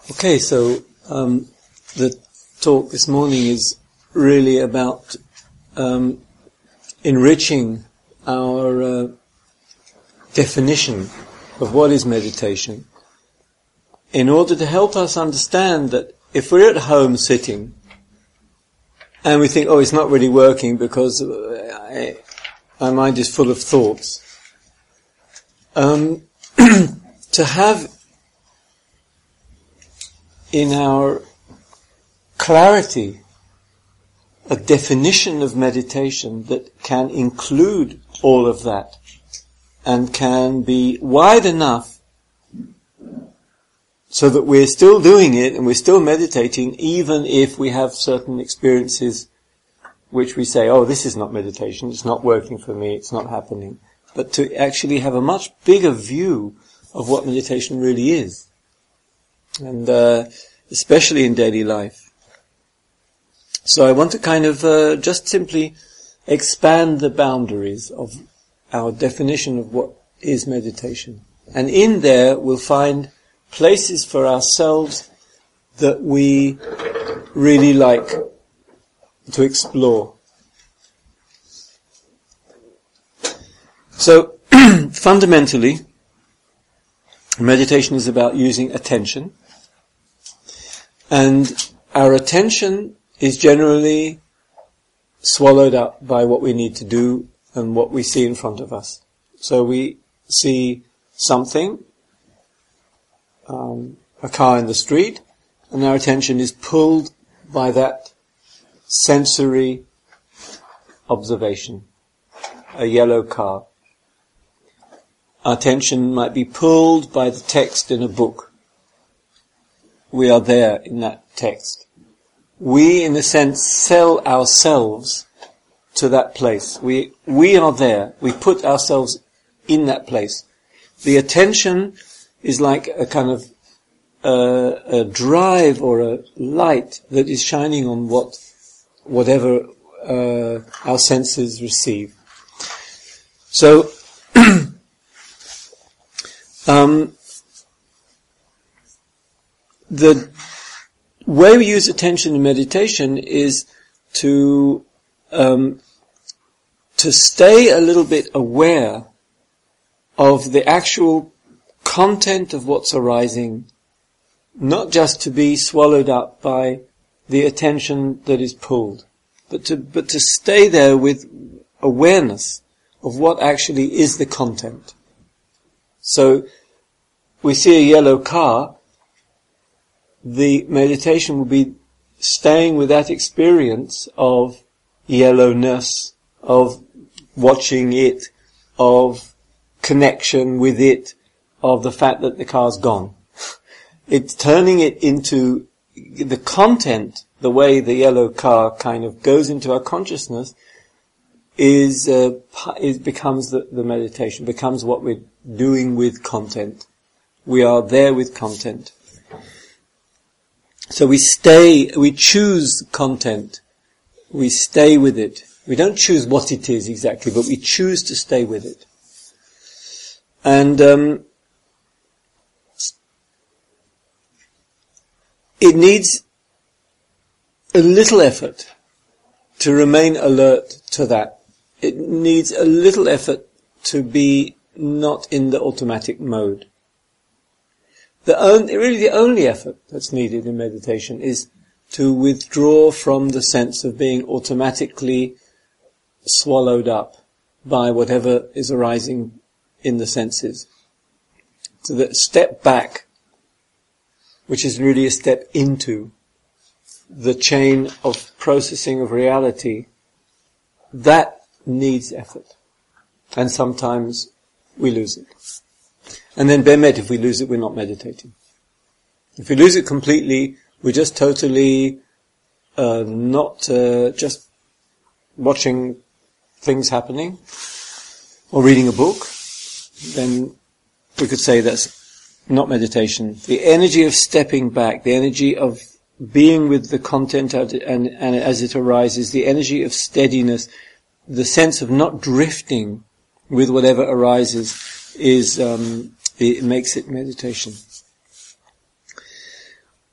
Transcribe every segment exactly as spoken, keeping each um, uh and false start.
Okay, so um, the talk this morning is really about um, enriching our uh, definition of what is meditation, in order to help us understand that if we're at home sitting and we think, oh, it's not really working because I, my mind is full of thoughts, um, to have in our clarity a definition of meditation that can include all of that and can be wide enough so that we're still doing it and we're still meditating, even if we have certain experiences which we say, oh, this is not meditation, it's not working for me, it's not happening. But to actually have a much bigger view of what meditation really is. And uh, especially in daily life. So I want to kind of uh, just simply expand the boundaries of our definition of what is meditation. And in there we'll find places for ourselves that we really like to explore. So, fundamentally, meditation is about using attention. And our attention is generally swallowed up by what we need to do and what we see in front of us. So we see something, um, a car in the street, and our attention is pulled by that sensory observation. A yellow car. Our attention might be pulled by the text in a book. We are there in that text. We, in a sense, sell ourselves to that place. We we are there. We put ourselves in that place. The attention is like a kind of uh, a drive or a light that is shining on what whatever uh, our senses receive. So, um, the way we use attention in meditation is to um, to stay a little bit aware of the actual content of what's arising, not just to be swallowed up by the attention that is pulled, but to but to stay there with awareness of what actually is the content. So we see a yellow car. The meditation will be staying with that experience of yellowness, of watching it, of connection with it, of the fact that the car's gone. It's turning it into the content, the way the yellow car kind of goes into our consciousness, is, uh, is becomes the, the meditation, becomes what we're doing with content. We are there with content. So we stay, we choose content, we stay with it. We don't choose what it is exactly, but we choose to stay with it. And um, it needs a little effort to remain alert to that. It needs a little effort to be not in the automatic mode. The only, really the only effort that's needed in meditation is to withdraw from the sense of being automatically swallowed up by whatever is arising in the senses. So that step back, which is really a step into the chain of processing of reality, that needs effort. And sometimes we lose it. And then bemet, if we lose it, we're not meditating. If we lose it completely, we're just totally uh, not uh, just watching things happening or reading a book, then we could say that's not meditation. The energy of stepping back, the energy of being with the content and, and, and as it arises, the energy of steadiness, the sense of not drifting with whatever arises is... Um, It makes it meditation.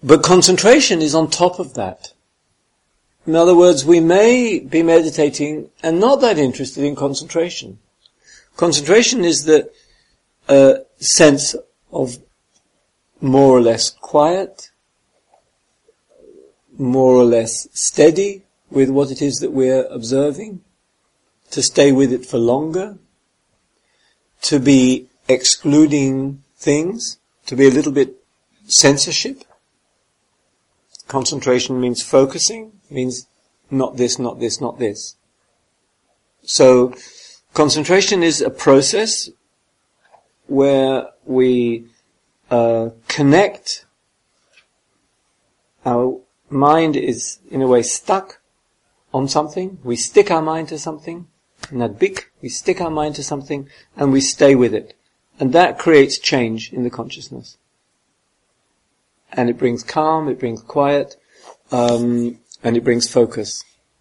But concentration is on top of that. In other words, we may be meditating and not that interested in concentration. Concentration is the uh, sense of more or less quiet, more or less steady with what it is that we're observing, to stay with it for longer, to be excluding things, to be a little bit censorship. Concentration means focusing, means not this, not this, not this. So, concentration is a process where we uh, connect. Our mind is, in a way, stuck on something. We stick our mind to something. Nadbik, we stick our mind to something, and we stay with it. And that creates change in the consciousness. And it brings calm, it brings quiet, um, and it brings focus.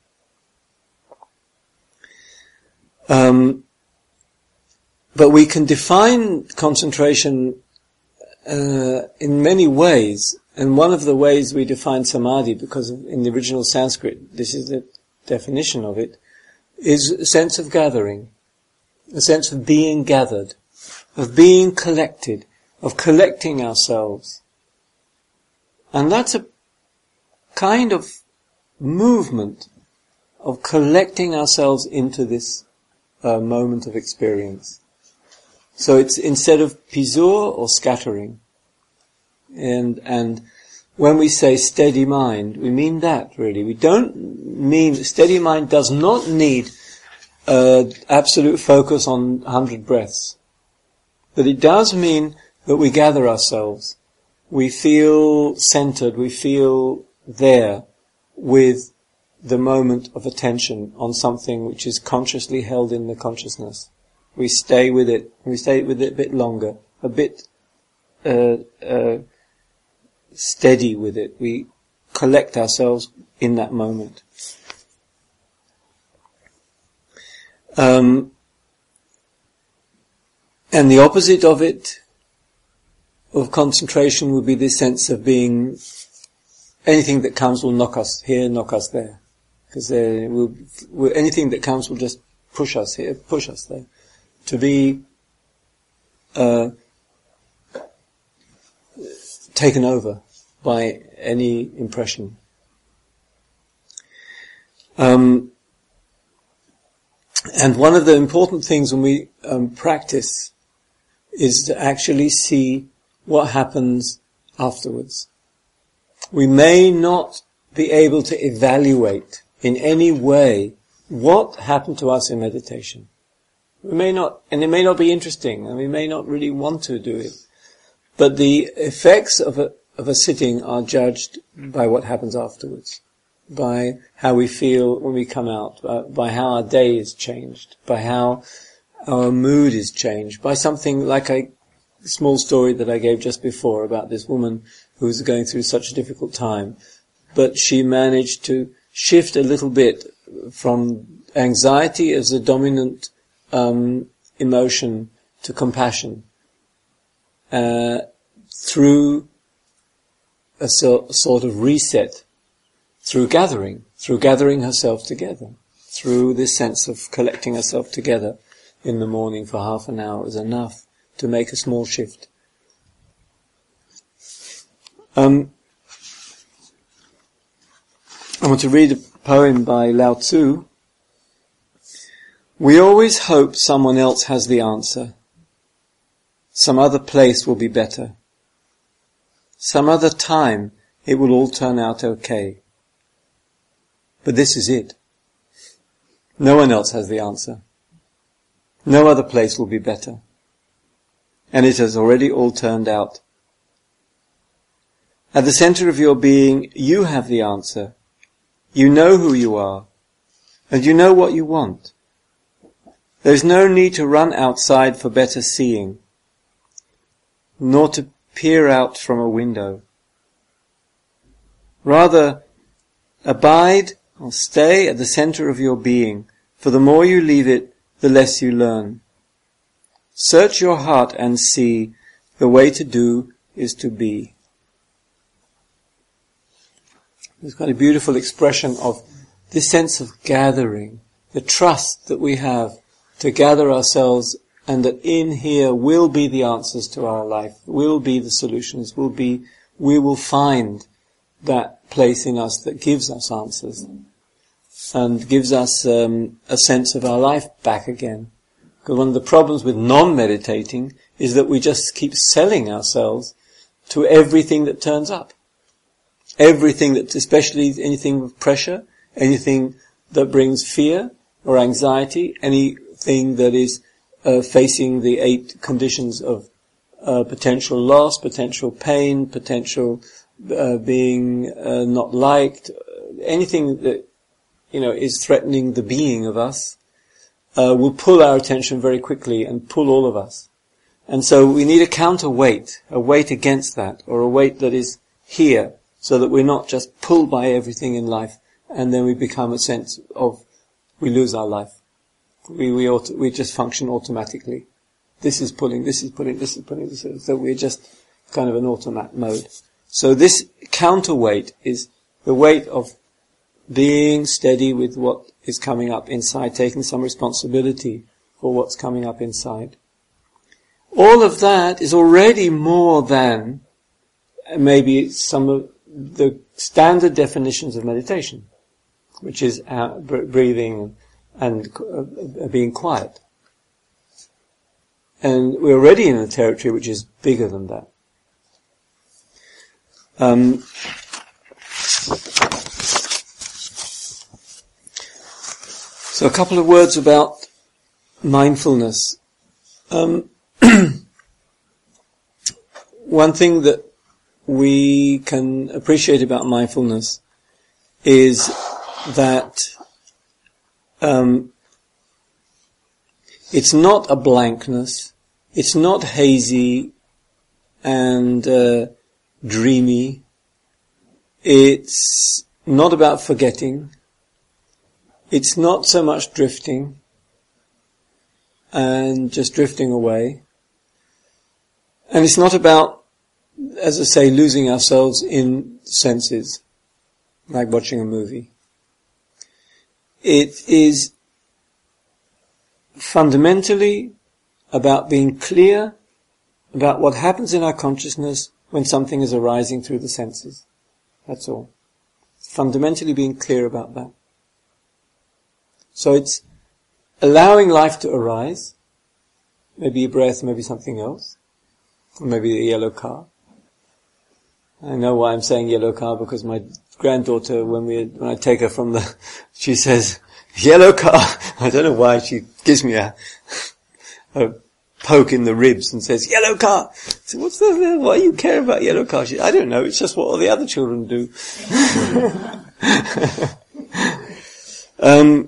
Um, but we can define concentration uh, in many ways, and one of the ways we define samadhi, because in the original Sanskrit, this is the definition of it, is a sense of gathering, a sense of being gathered, of being collected, of collecting ourselves. And that's a kind of movement of collecting ourselves into this uh, moment of experience. So it's instead of pisur or scattering. And, and when we say steady mind, we mean that really. We don't mean, steady mind does not need uh, absolute focus on one hundred breaths. But it does mean that we gather ourselves. We feel centered, we feel there with the moment of attention on something which is consciously held in the consciousness. We stay with it, we stay with it a bit longer, a bit uh, uh, steady with it. We collect ourselves in that moment. Um, and the opposite of it, of concentration, would be this sense of being, anything that comes will knock us here, knock us there. Because we'll, we'll, anything that comes will just push us here, push us there. To be uh, taken over by any impression. Um, and one of the important things when we um, practice is to actually see what happens afterwards. We may not be able to evaluate in any way what happened to us in meditation. We may not, and it may not be interesting, and we may not really want to do it. But the effects of a, of a sitting are judged by what happens afterwards, by how we feel when we come out, uh, by how our day is changed, by how our mood is changed, by something like a small story that I gave just before about this woman who was going through such a difficult time, but she managed to shift a little bit from anxiety as the dominant um, emotion to compassion uh, through a so, sort of reset, through gathering, through gathering herself together, through this sense of collecting herself together in the morning for half an hour was enough to make a small shift. Um, I want to read a poem by Lao Tzu. We always hope someone else has the answer. Some other place will be better. Some other time it will all turn out okay. But this is it. No one else has the answer. No other place will be better. And it has already all turned out. At the center of your being, you have the answer. You know who you are, and you know what you want. There is no need to run outside for better seeing, nor to peer out from a window. Rather, abide or stay at the center of your being, for the more you leave it, the less you learn. Search your heart and see, the way to do is to be. It's quite a beautiful expression of this sense of gathering, the trust that we have to gather ourselves, and that in here will be the answers to our life, will be the solutions, will be, we will find that place in us that gives us answers and gives us um, a sense of our life back again. Because one of the problems with non-meditating is that we just keep selling ourselves to everything that turns up. Everything that, especially anything with pressure, anything that brings fear or anxiety, anything that is uh, facing the eight conditions of uh, potential loss, potential pain, potential uh, being uh, not liked, anything that, you know, is threatening the being of us, Uh, will pull our attention very quickly and pull all of us. And so we need a counterweight, a weight against that, or a weight that is here, so that we're not just pulled by everything in life, and then we become a sense of, we lose our life. We, we, auto, we just function automatically. This is pulling, this is pulling, this is pulling, this is, so we're just kind of an automat mode. So this counterweight is the weight of being steady with what is coming up inside, taking some responsibility for what's coming up inside. All of that is already more than maybe some of the standard definitions of meditation, which is uh, breathing and uh, being quiet. And we're already in a territory which is bigger than that. Um, So a couple of words about mindfulness. Um, one thing that we can appreciate about mindfulness is that um, it's not a blankness, it's not hazy and uh, dreamy, it's not about forgetting. It's not so much drifting and just drifting away. And it's not about, as I say, losing ourselves in senses, like watching a movie. It is fundamentally about being clear about what happens in our consciousness when something is arising through the senses. That's all. Fundamentally being clear about that. So it's allowing life to arise, maybe a breath, maybe something else, or maybe a yellow car. I know why I'm saying yellow car, because my granddaughter, when we when I take her from the, she says, yellow car. I don't know why she gives me a, a poke in the ribs and says, yellow car. I said, what's the, why you care about yellow car? She, I don't know, it's just what all the other children do. um,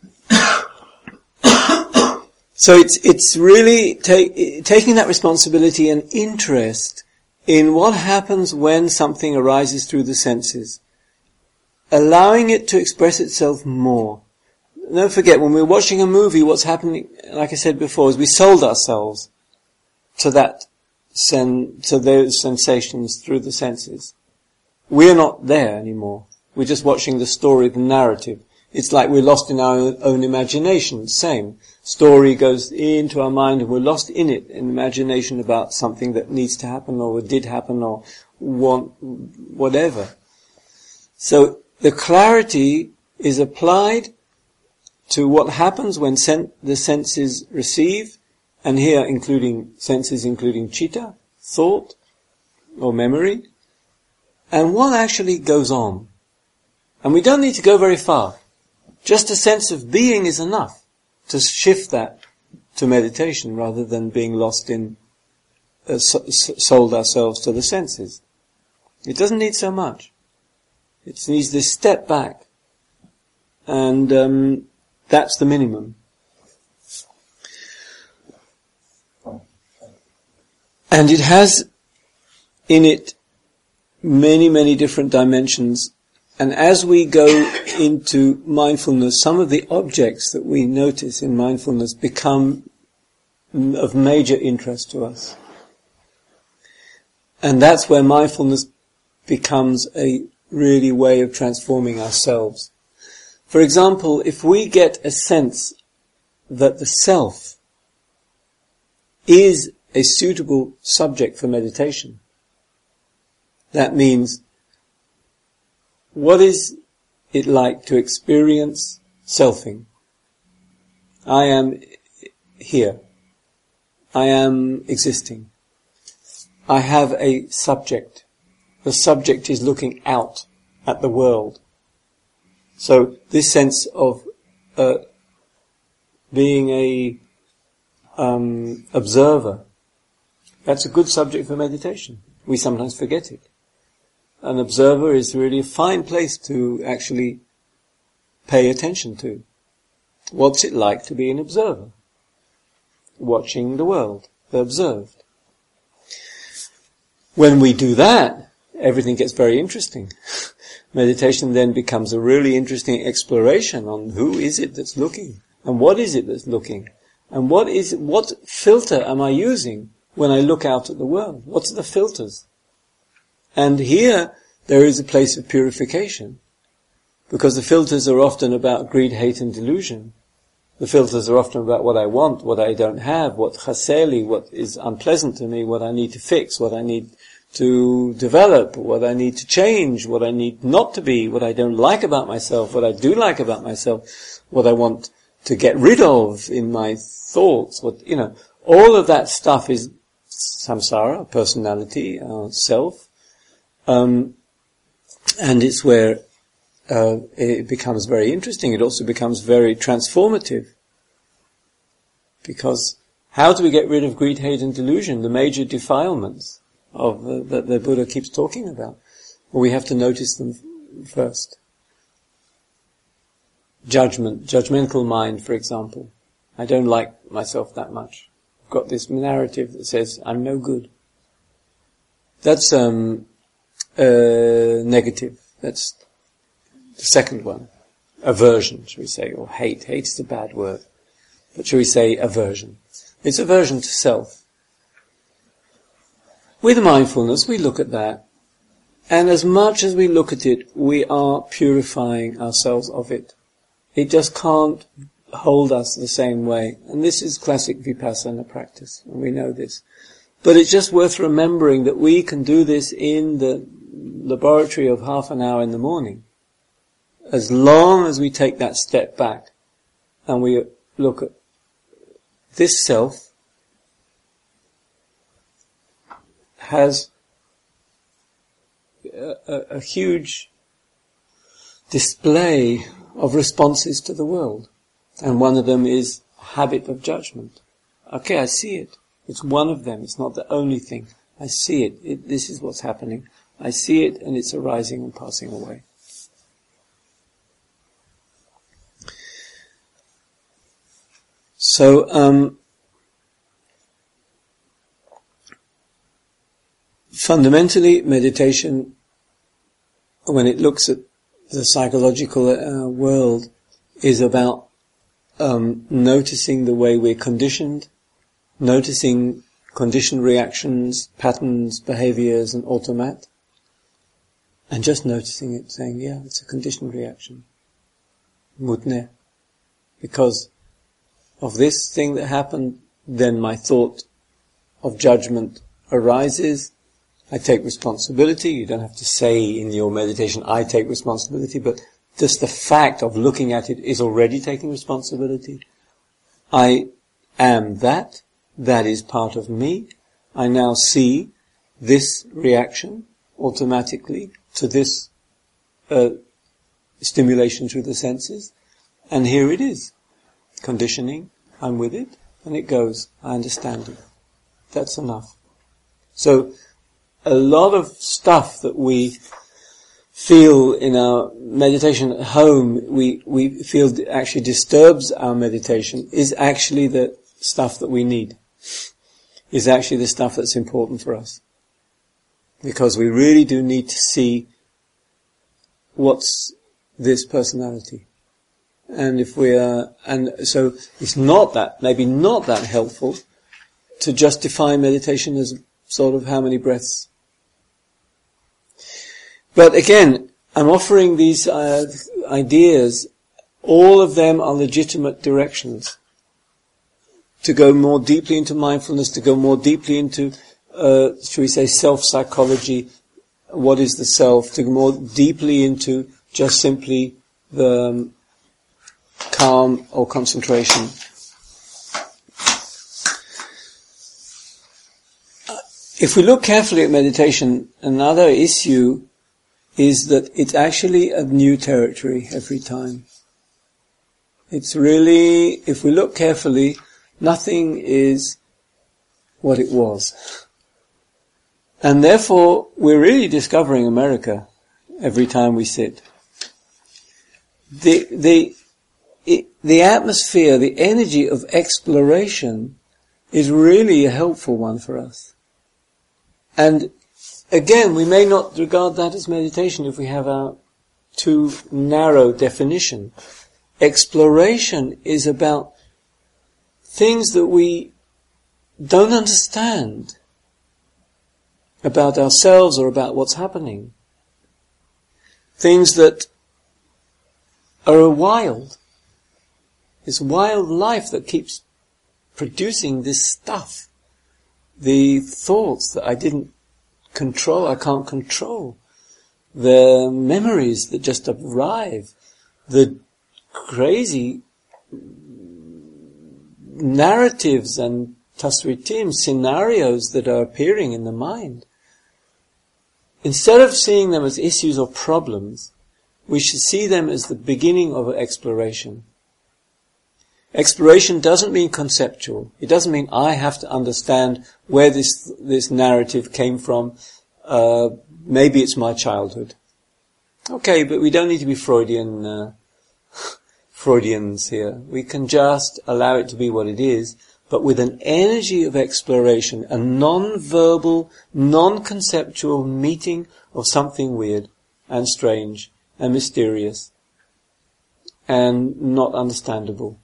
So it's it's really take, taking that responsibility and interest in what happens when something arises through the senses, allowing it to express itself more. Don't forget, when we're watching a movie, what's happening, like I said before, is we sold ourselves to that sen- to those sensations through the senses. We're not there anymore. We're just watching the story, the narrative. It's like we're lost in our own imagination. Same. Story goes into our mind and we're lost in it, in imagination about something that needs to happen or did happen or want, whatever. So the clarity is applied to what happens when sen- the senses receive, and here including senses including citta, thought or memory, and what actually goes on. And we don't need to go very far. Just a sense of being is enough to shift that to meditation rather than being lost in, uh, so, sold ourselves to the senses. It doesn't need so much. It needs this step back. And um, that's the minimum. And it has in it many, many different dimensions. And as we go into mindfulness, some of the objects that we notice in mindfulness become of major interest to us. And that's where mindfulness becomes a really way of transforming ourselves. For example, if we get a sense that the self is a suitable subject for meditation, that means, what is it like to experience selfing? I am here. I am existing. I have a subject. The subject is looking out at the world. So this sense of uh, being a um, observer, that's a good subject for meditation. We sometimes forget it. An observer is really a fine place to actually pay attention to. What's it like to be an observer? Watching the world, the observed. When we do that, everything gets very interesting. Meditation then becomes a really interesting exploration on who is it that's looking, and what is it that's looking, and what is what filter am I using when I look out at the world? What's the filters? And here there is a place of purification, because the filters are often about greed, hate and delusion. The filters are often about what I want, what I don't have, what chaseli, what is unpleasant to me, what I need to fix, what I need to develop, what I need to change, what I need not to be, what I don't like about myself, what I do like about myself, what I want to get rid of in my thoughts, what, you know, all of that stuff is samsara, personality, our self, um, and it's where Uh, it becomes very interesting. It also becomes very transformative. Because how do we get rid of greed, hate and delusion, the major defilements of uh, that the Buddha keeps talking about? Well, we have to notice them f- first. Judgment, judgmental mind, for example. I don't like myself that much. I've got this narrative that says I'm no good. That's um, uh, negative. That's the second one, aversion, shall we say, or hate. Hate is a bad word. But shall we say aversion? It's aversion to self. With mindfulness, we look at that, and as much as we look at it, we are purifying ourselves of it. It just can't hold us the same way. And this is classic vipassana practice, and we know this. But it's just worth remembering that we can do this in the laboratory of half an hour in the morning. As long as we take that step back and we look at this self has a, a, a huge display of responses to the world. And one of them is habit of judgment. Okay, I see it. It's one of them. It's not the only thing. I see it. it this is what's happening. I see it and it's arising and passing away. So, um, fundamentally, meditation, when it looks at the psychological uh, world, is about um, noticing the way we're conditioned, noticing conditioned reactions, patterns, behaviors, and automat, and just noticing it, saying, yeah, it's a conditioned reaction. Mutne. Because of this thing that happened, then my thought of judgment arises. I take responsibility. You don't have to say in your meditation, I take responsibility, but just the fact of looking at it is already taking responsibility. I am that. That is part of me. I now see this reaction automatically to this uh, stimulation through the senses, and here it is. Conditioning, I'm with it, and it goes. I understand it. That's enough. So, a lot of stuff that we feel in our meditation at home, we, we feel actually disturbs our meditation, is actually the stuff that we need. Is actually the stuff that's important for us. Because we really do need to see what's this personality. And if we are, and so it's not that, maybe not that helpful to just define meditation as sort of how many breaths. But again, I'm offering these uh, ideas. All of them are legitimate directions to go more deeply into mindfulness, to go more deeply into, uh, should we say, self-psychology. What is the self? To go more deeply into just simply the um, calm or concentration. If we look carefully at meditation, another issue is that it's actually a new territory every time. It's really, if we look carefully, nothing is what it was. And therefore, we're really discovering America every time we sit. The, the, it, the atmosphere, the energy of exploration is really a helpful one for us. And again, we may not regard that as meditation if we have our too narrow definition. Exploration is about things that we don't understand about ourselves or about what's happening. Things that are wild. It's wild life that keeps producing this stuff. The thoughts that I didn't control, I can't control. The memories that just arrive. The crazy narratives and tasritim, scenarios that are appearing in the mind. Instead of seeing them as issues or problems, we should see them as the beginning of exploration. Exploration doesn't mean conceptual. It doesn't mean I have to understand where this this narrative came from. Uh, maybe it's my childhood. Okay, but we don't need to be Freudian uh, Freudians here. We can just allow it to be what it is, but with an energy of exploration, a non-verbal, non-conceptual meeting of something weird and strange and mysterious and not understandable.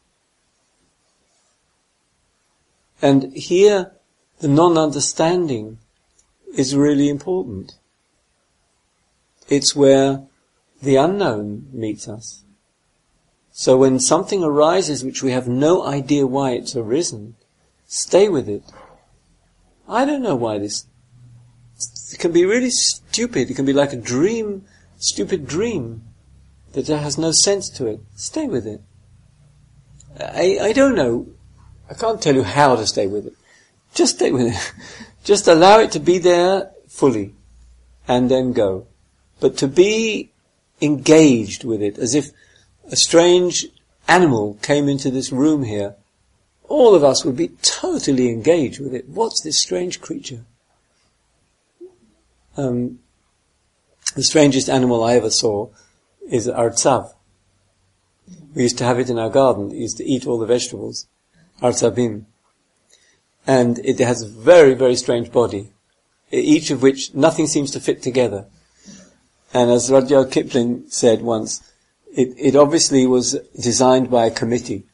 And here, the non-understanding is really important. It's where the unknown meets us. So when something arises which we have no idea why it's arisen, stay with it. I don't know why this... It can be really stupid. It can be like a dream, stupid dream that has no sense to it. Stay with it. I, I don't know. I can't tell you how to stay with it. Just stay with it. Just allow it to be there fully and then go. But to be engaged with it as if a strange animal came into this room here, all of us would be totally engaged with it. What's this strange creature? Um, the strangest animal I ever saw is artzav. We used to have it in our garden. It used to eat all the vegetables. Artzavim. And it has a very, very strange body, each of which nothing seems to fit together. And as Rudyard Kipling said once, it, it obviously was designed by a committee.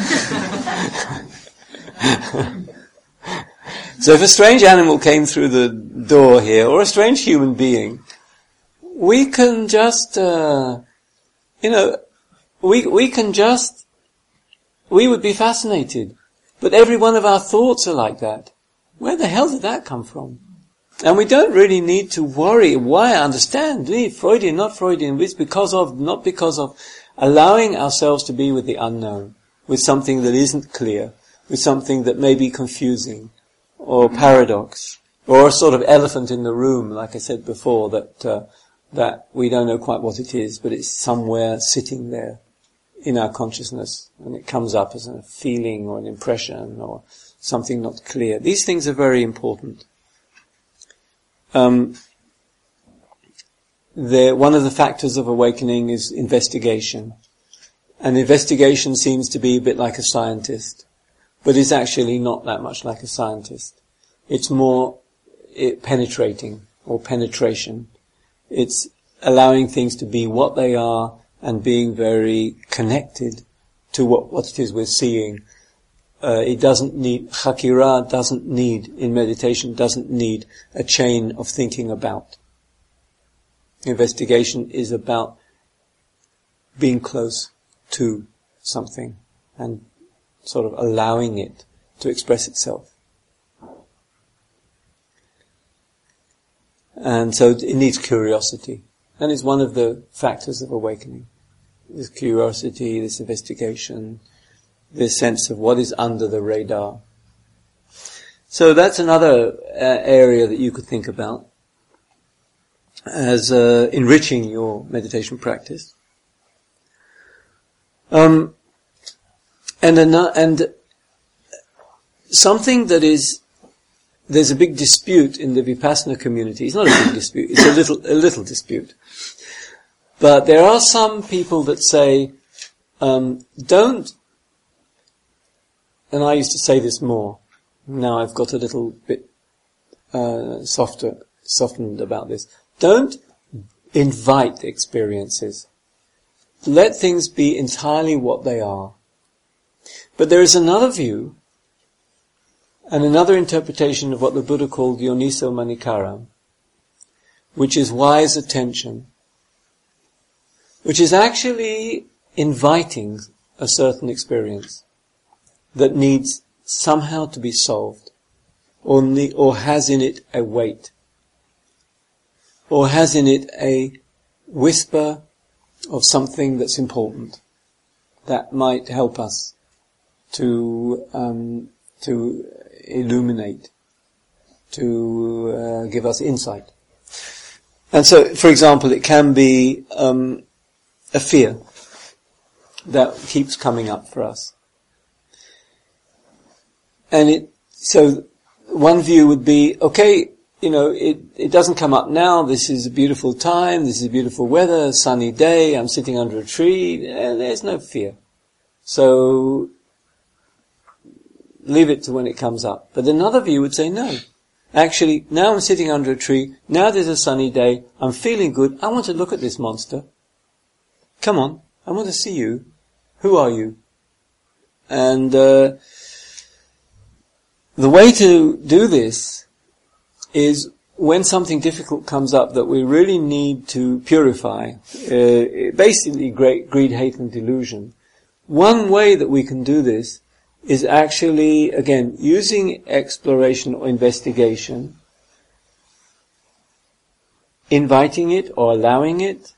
So if a strange animal came through the door here, or a strange human being, we can just, uh, you know, we we can just, we would be fascinated. But every one of our thoughts are like that. Where the hell did that come from? And we don't really need to worry why. I understand, Freudian, not Freudian, it's because of, not because of allowing ourselves to be with the unknown, with something that isn't clear, with something that may be confusing, or paradox, or a sort of elephant in the room, like I said before, that, uh, that we don't know quite what it is, but it's somewhere sitting there in our consciousness, and it comes up as a feeling or an impression or something not clear. These things are very important. Um, the, one of the factors of awakening is investigation. And investigation seems to be a bit like a scientist, but it's actually not that much like a scientist. It's more it, penetrating or penetration. It's allowing things to be what they are and being very connected to what, what it is we're seeing. Uh, it doesn't need, Chakira doesn't need, in meditation, doesn't need a chain of thinking about. Investigation is about being close to something and sort of allowing it to express itself. And so it needs curiosity. And it's one of the factors of awakening. This curiosity, this investigation, this sense of what is under the radar. So that's another uh, area that you could think about as uh, enriching your meditation practice. Um, and an- and something that is, there's a big dispute in the Vipassana community. It's not a big dispute, it's a little, a little dispute. But there are some people that say, um, don't, and I used to say this more, now I've got a little bit uh, softer, softened about this. Don't invite experiences. Let things be entirely what they are. But there is another view, and another interpretation of what the Buddha called Yoniso Manasikara, which is wise attention, which is actually inviting a certain experience that needs somehow to be solved, or ne- or has in it a weight, or has in it a whisper of something that's important, that might help us to um, to illuminate, to uh, give us insight. And so, for example, it can be um, a fear that keeps coming up for us. And it, so one view would be, okay, you know, it, it doesn't come up now, this is a beautiful time, this is beautiful weather, sunny day, I'm sitting under a tree, there's no fear. So, leave it to when it comes up. But another view would say, no. Actually, now I'm sitting under a tree, now there's a sunny day, I'm feeling good, I want to look at this monster. Come on, I want to see you. Who are you? And, uh, the way to do this is when something difficult comes up that we really need to purify, uh, basically great greed, hate and delusion. One way that we can do this is actually, again, using exploration or investigation, inviting it or allowing it,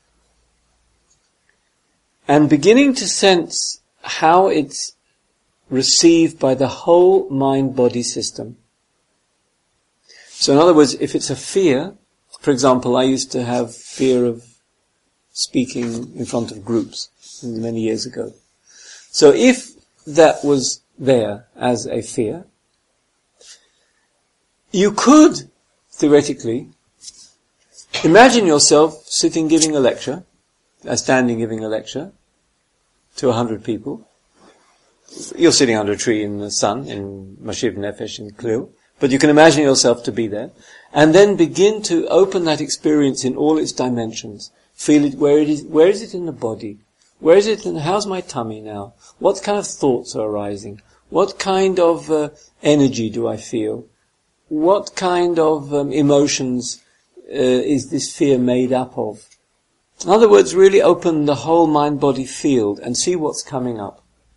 and beginning to sense how it's received by the whole mind-body system. So in other words, if it's a fear, for example, I used to have fear of speaking in front of groups many years ago. So if that was there as a fear, you could, theoretically, imagine yourself sitting giving a lecture, uh, standing giving a lecture to a hundred people. You're sitting under a tree in the sun, in Mashiv Nefesh in Klil, but you can imagine yourself to be there, and then begin to open that experience in all its dimensions. Feel it where it is, where is it in the body? Where is it, and how's my tummy now? What kind of thoughts are arising? What kind of uh, energy do I feel? What kind of um, emotions uh, is this fear made up of? In other words, really open the whole mind-body field and see what's coming up.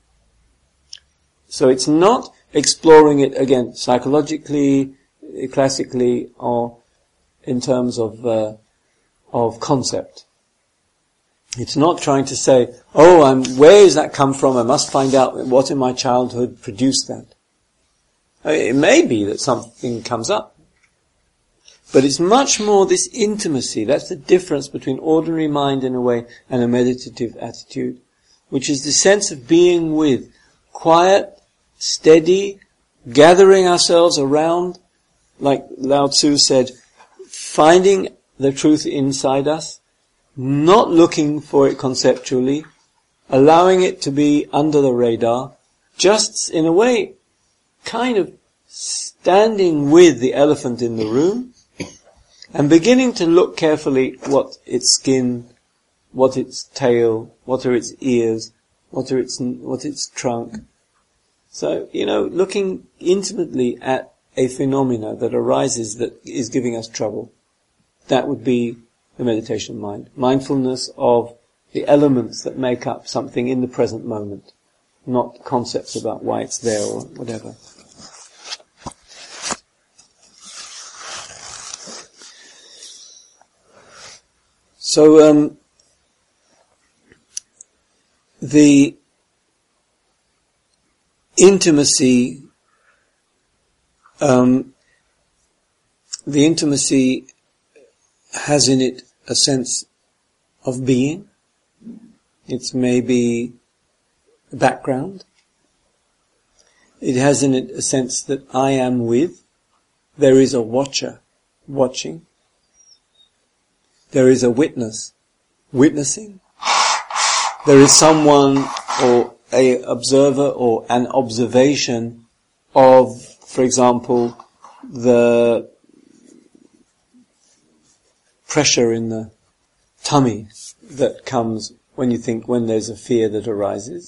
So it's not exploring it, again, psychologically, classically, or in terms of uh, of concept. It's not trying to say, oh, I'm, where does that come from? I must find out what in my childhood produced that. It may be that something comes up. But it's much more this intimacy. That's the difference between ordinary mind in a way and a meditative attitude, which is the sense of being with, quiet, steady, gathering ourselves around, like Lao Tzu said, finding the truth inside us, not looking for it conceptually, allowing it to be under the radar, just in a way, kind of standing with the elephant in the room, and beginning to look carefully what its skin, what its tail, what are its ears, what are its, what its trunk. So, you know, looking intimately at a phenomena that arises that is giving us trouble. That would be the meditation mind. Mindfulness of the elements that make up something in the present moment, not concepts about why it's there or whatever. So, um, the intimacy, um, the intimacy has in it a sense of being. It's maybe a background. It has in it a sense that I am with. There is a watcher watching. There is a witness witnessing. There is someone or a observer or an observation of, for example, the pressure in the tummy that comes when you think, when there's a fear that arises.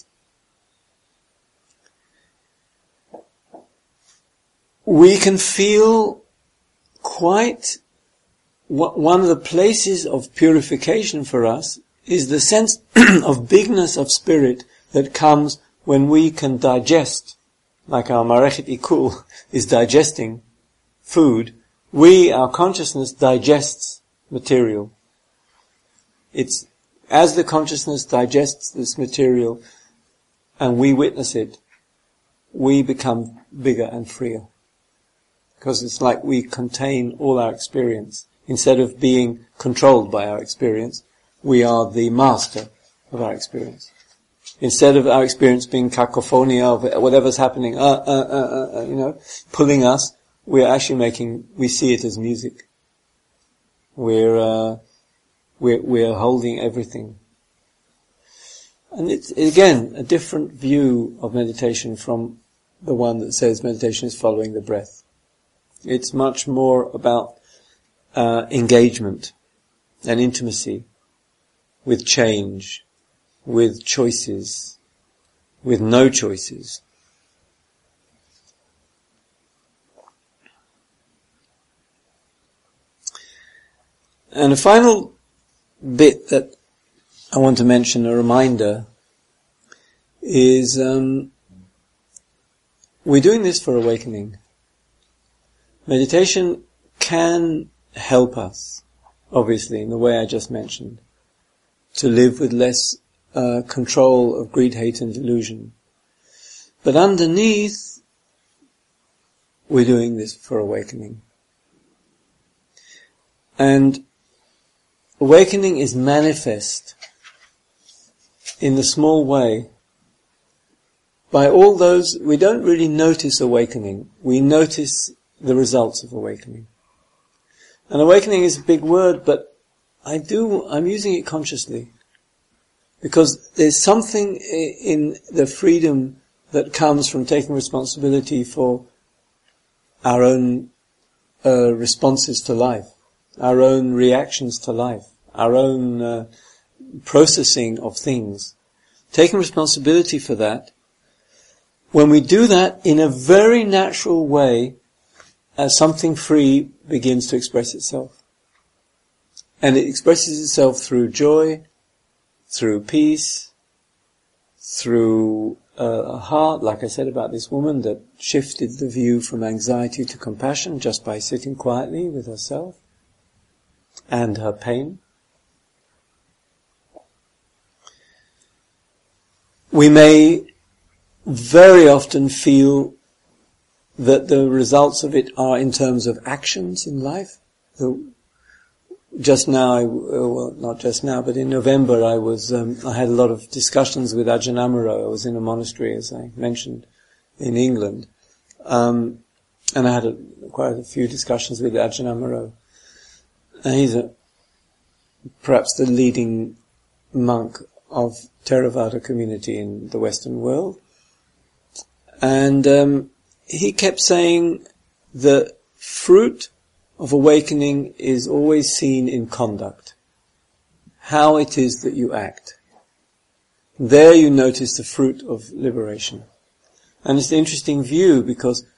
We can feel quite, one of the places of purification for us is the sense of bigness of spirit that comes when we can digest, like our Marechet Ikul is digesting food. We, our consciousness, digests material. It's as the consciousness digests this material and we witness it, we become bigger and freer. Because it's like we contain all our experience. Instead of being controlled by our experience, we are the master of our experience. Instead of our experience being cacophonia of whatever's happening, uh, uh, uh, uh, you know, pulling us, we're actually making, we see it as music. We're, uh, we're, we're holding everything. And it's, again, a different view of meditation from the one that says meditation is following the breath. It's much more about uh, engagement and intimacy with change, with choices, with no choices. And a final bit that I want to mention, a reminder, is um, we're doing this for awakening. Meditation can help us, obviously, in the way I just mentioned, to live with less uh, control of greed, hate and delusion. But underneath, we're doing this for awakening. And awakening is manifest in the small way by all those, we don't really notice awakening, we notice the results of awakening. And awakening is a big word, but I do, I'm using it consciously. Because there's something in the freedom that comes from taking responsibility for our own uh, responses to life, our own reactions to life, our own uh, processing of things. Taking responsibility for that, when we do that in a very natural way, as something free begins to express itself. And it expresses itself through joy, through peace, through uh, a heart, like I said about this woman that shifted the view from anxiety to compassion just by sitting quietly with herself and her pain. We may very often feel that the results of it are in terms of actions in life. The, just now, I, well, not just now, but in November, I was, um, I had a lot of discussions with Ajahn Amaro. I was in a monastery, as I mentioned, in England, um, and I had a, quite a few discussions with Ajahn Amaro. And he's a, perhaps the leading monk of Theravada community in the Western world, and um, he kept saying the fruit of awakening is always seen in conduct. How it is that you act. There you notice the fruit of liberation. And it's an interesting view because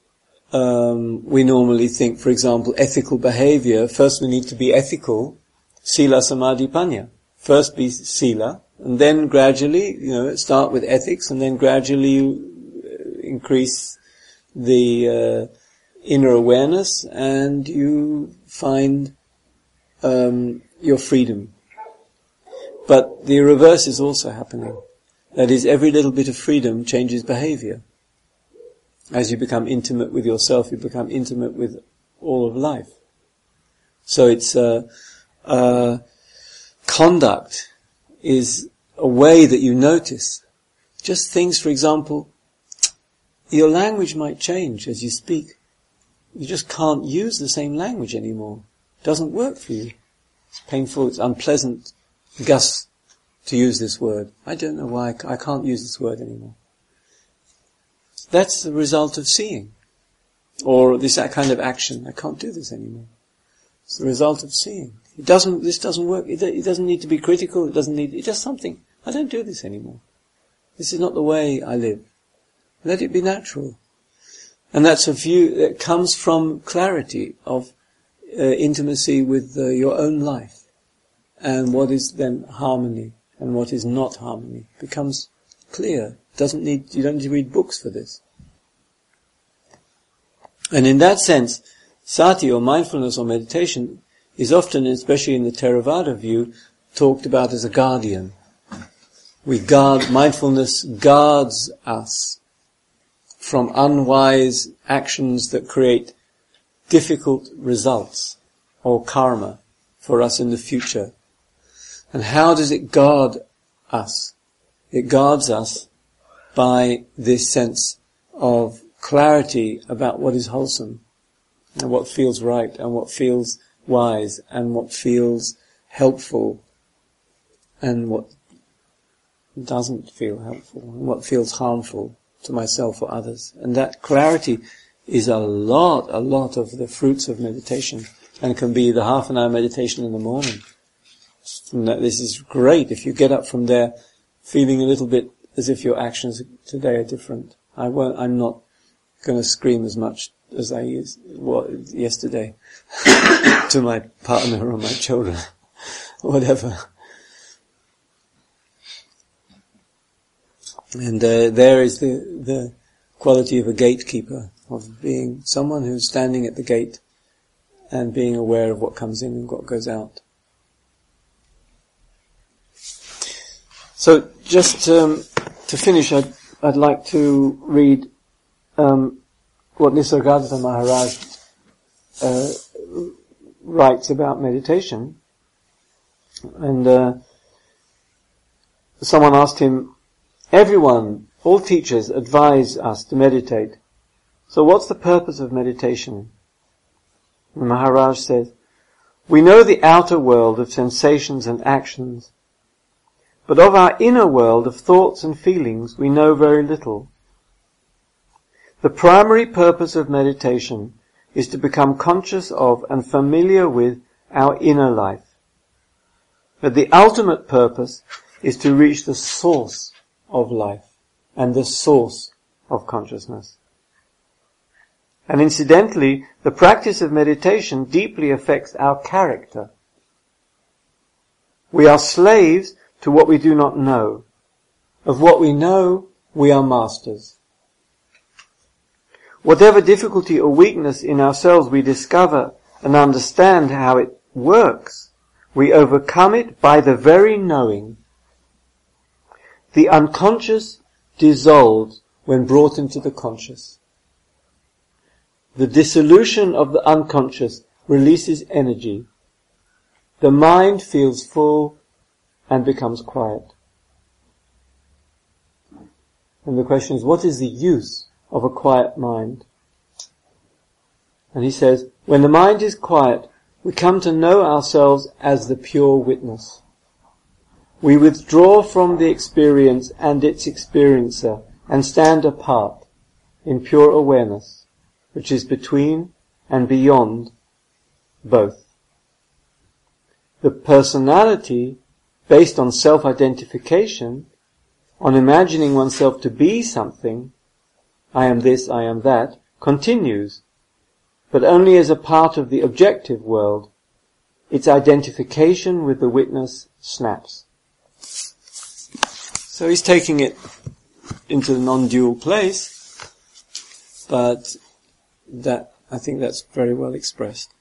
um, we normally think, for example, ethical behavior, first we need to be ethical, sila, samadhi, panya. First be sila, and then gradually, you know, start with ethics, and then gradually you increase the uh, inner awareness, and you find um, your freedom. But the reverse is also happening. That is, every little bit of freedom changes behavior. As you become intimate with yourself, you become intimate with all of life. So it's uh, uh, conduct is a way that you notice. Just things, for example, your language might change as you speak. You just can't use the same language anymore. It doesn't work for you. It's painful, it's unpleasant. Gus, to use this word. I don't know why I can't use this word anymore. That's the result of seeing. Or this kind of action. I can't do this anymore. It's the result of seeing. It doesn't, this doesn't work. It, it doesn't need to be critical. It doesn't need, it's just something. I don't do this anymore. This is not the way I live. Let it be natural. And that's a view that comes from clarity of uh, intimacy with uh, your own life. And what is then harmony and what is not harmony becomes clear. Doesn't need, you don't need to read books for this. And in that sense, sati or mindfulness or meditation is often, especially in the Theravada view, talked about as a guardian. We guard, mindfulness guards us from unwise actions that create difficult results or karma for us in the future. And how does it guard us? It guards us by this sense of clarity about what is wholesome and what feels right and what feels wise and what feels helpful and what doesn't feel helpful and what feels harmful to myself or others. And that clarity is a lot, a lot of the fruits of meditation, and can be the half an hour meditation in the morning. And that this is great if you get up from there feeling a little bit as if your actions today are different. I won't, I'm not going to scream as much as I used well, yesterday to my partner or my children, whatever. And uh, there is the the quality of a gatekeeper, of being someone who's standing at the gate and being aware of what comes in and what goes out. So, just um, to finish, I'd, I'd like to read um, what Nisargadatta Maharaj uh, writes about meditation. And uh, someone asked him, everyone, all teachers advise us to meditate. So what's the purpose of meditation? And Maharaj says, we know the outer world of sensations and actions, but of our inner world of thoughts and feelings we know very little. The primary purpose of meditation is to become conscious of and familiar with our inner life. But the ultimate purpose is to reach the source of life and the source of consciousness. And incidentally, the practice of meditation deeply affects our character. We are slaves to what we do not know. Of what we know, we are masters. Whatever difficulty or weakness in ourselves we discover and understand how it works, we overcome it by the very knowing. The unconscious dissolves when brought into the conscious. The dissolution of the unconscious releases energy. The mind feels full and becomes quiet. And the question is, what is the use of a quiet mind? And he says, when the mind is quiet, we come to know ourselves as the pure witness. We withdraw from the experience and its experiencer and stand apart in pure awareness, which is between and beyond both. The personality, based on self-identification, on imagining oneself to be something, I am this, I am that, continues, but only as a part of the objective world, its identification with the witness snaps. So he's taking it into the non-dual place, but that, I think that's very well expressed.